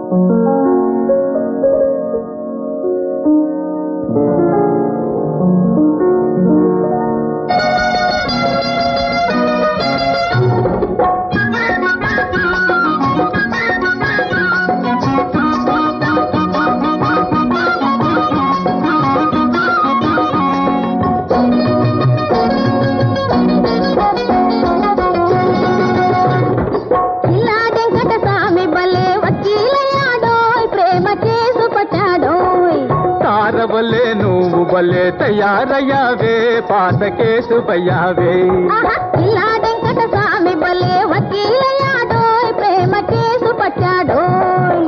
బలే నువ్వు బలే తయారయ్యావే పాత కేసు పయ్యావే ఇలా వెంకట స్వామి బలే వకీలయ్యాడోయ్ ప్రేమ కేసు పట్టాడోయ్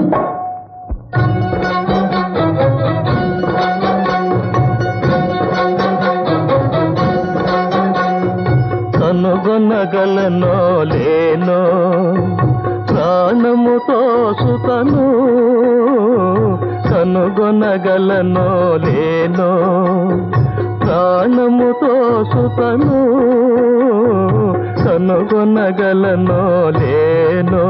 కనుగొనగలనో లేనో ప్రాణముతో సుతను కనుగొనగలనో లేనో ప్రాణముతో సుతను కనుగొనగలనో లేనో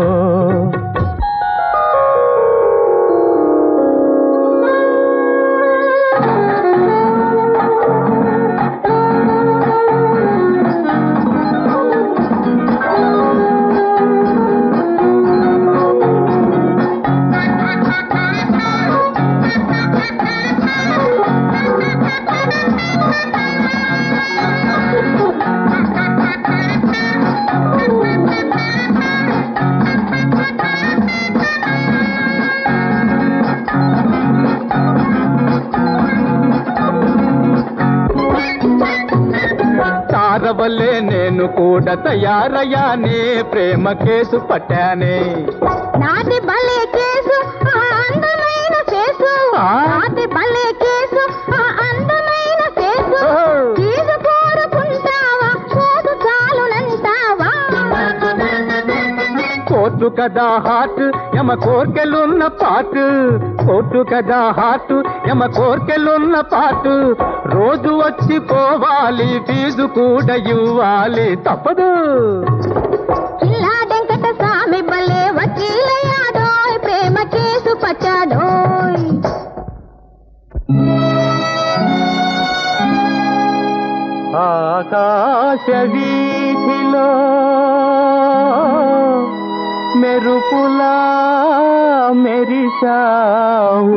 తారవలే నేను కూడా తయారయ్యానే ప్రేమ కేసు పట్టానే నాటి భలే కేసు అందమైన కేసు నాటి భలే కేసు అందమైన కేసు కేసు కోరుకుంటావా కోసు చాలునంటావా కోర్టు కదా హార్ట్ యమ కోర్కెలున్న పాటు కోర్టు కదా హార్ట్ యమ కోర్కెలున్న పాటు రోజు వచ్చి పోవాలి ఫీజు కూడా ఇవ్వాలి తప్పదు ఇలా వెంకట స్వామి బలే వకీలయ్యాడోయ్ ప్రేమ కేసు పట్టాడోయ్ ఆకాశ వీధిలో మెరుపులా మెరిసావు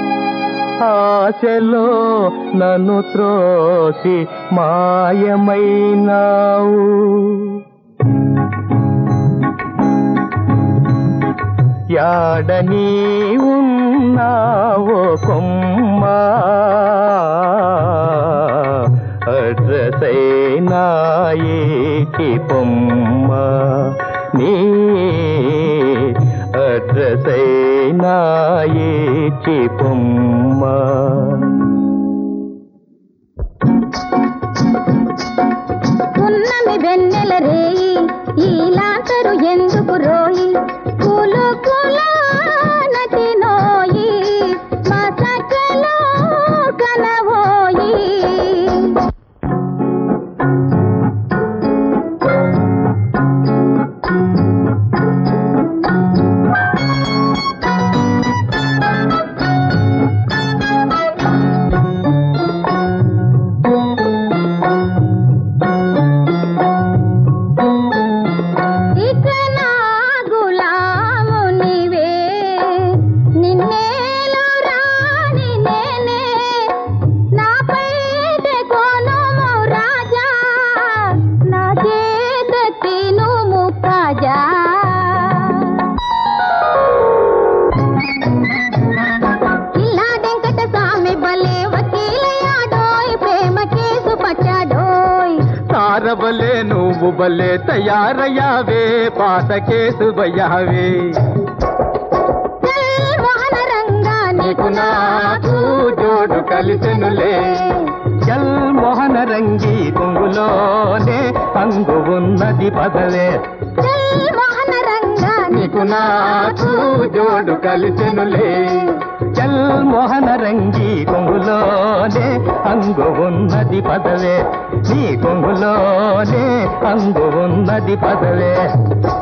ఆశలో నన్ను త్రోసి మాయమైనావు యాడని ఉన్నావో కొమ్మ అడ్రసైనాయి పొమ్మ నీ అడ్రసైనాయి పొమ్మ ఉన్నమి వెన్నెల రేయి ఈలాంతరు ఎందుకు రోయి కూలు కూలా నటి నోయి మా సకలో కనవోయి తారవలే నువ్వు బలే తయారయ్యావే పాత కేసు బయ్యావే మోహన రంగా నీకు నాకు జోడు కలిసెనులే జల్ మోహన రంగి కొంగులోనే అంగు ఉన్నది పదవే మోహన రంగా నీకు నాకు జోడు కలిసెనులే చల్ మోహన రంగి కొంగులోనే అంగు ఉన్నది పదవే నీ కొంగులోనే అంగు ఉన్నది పదవే